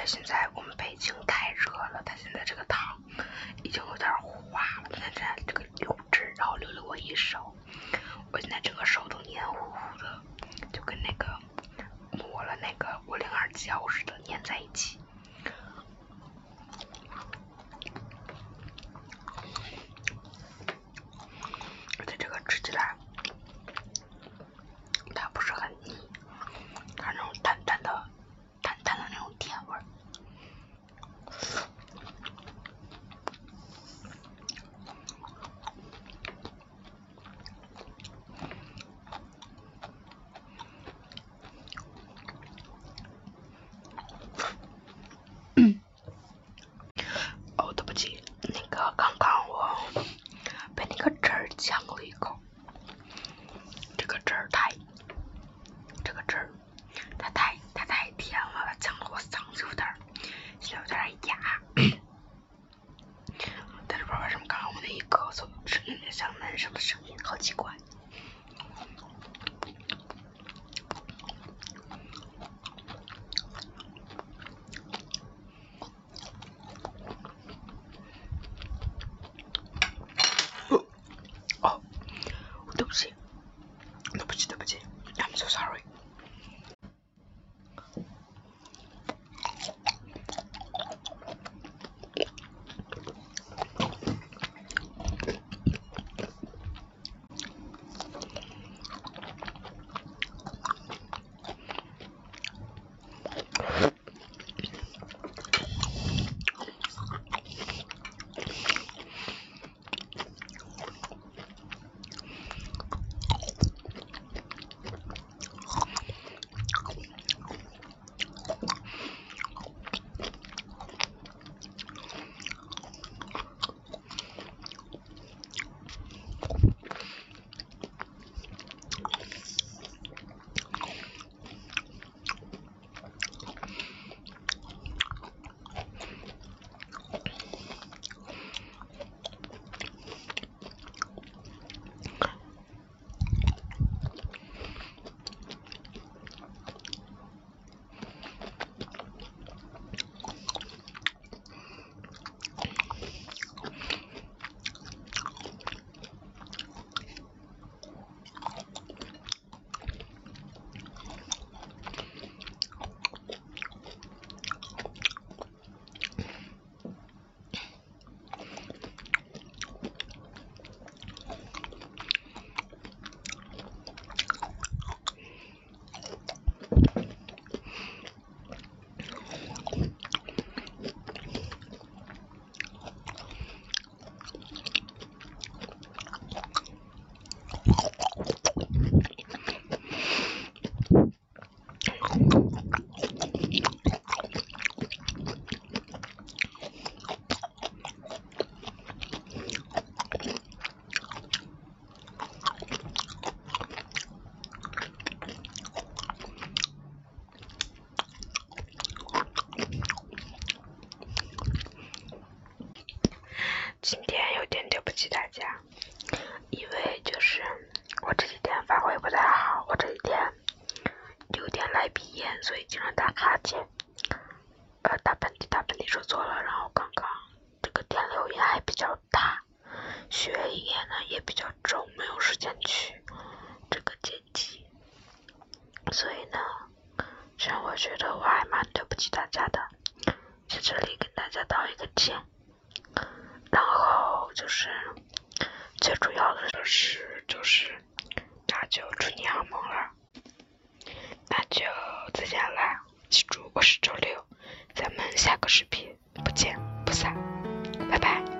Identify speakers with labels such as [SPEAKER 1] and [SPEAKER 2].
[SPEAKER 1] 现在我们北京太热了，它现在这个汤已经有点化了，现在这个流汁，然后流了我一手，我现在整个手都黏糊糊的，就跟那个抹了那个502胶似的，粘在一起。而且这个吃起来它不是很腻，它那种淡淡的那种甜味儿。哦，对不起，那个刚刚我被那个汁儿呛了一口，这个汁儿它太甜了，它呛得我嗓子现在有点哑。但是不知道为什么刚刚我那一咳嗽是有点像男生的声音，好奇怪。哦，对不起 ，I'm so sorry。今天有点对不起大家，因为就是我这几天发挥不太好，我这几天有点赖鼻炎，所以经常打哈欠，打喷嚏说错了，然后刚刚这个电流也还比较大，血液呢也比较重，没有时间去这个剪辑，所以呢，这让我觉得我还蛮对不起大家的，在这里跟大家道一个歉。然后就是最主要的就是那就祝你好梦了，那就再见了，记住我是周六，咱们下个视频不见不散，拜拜。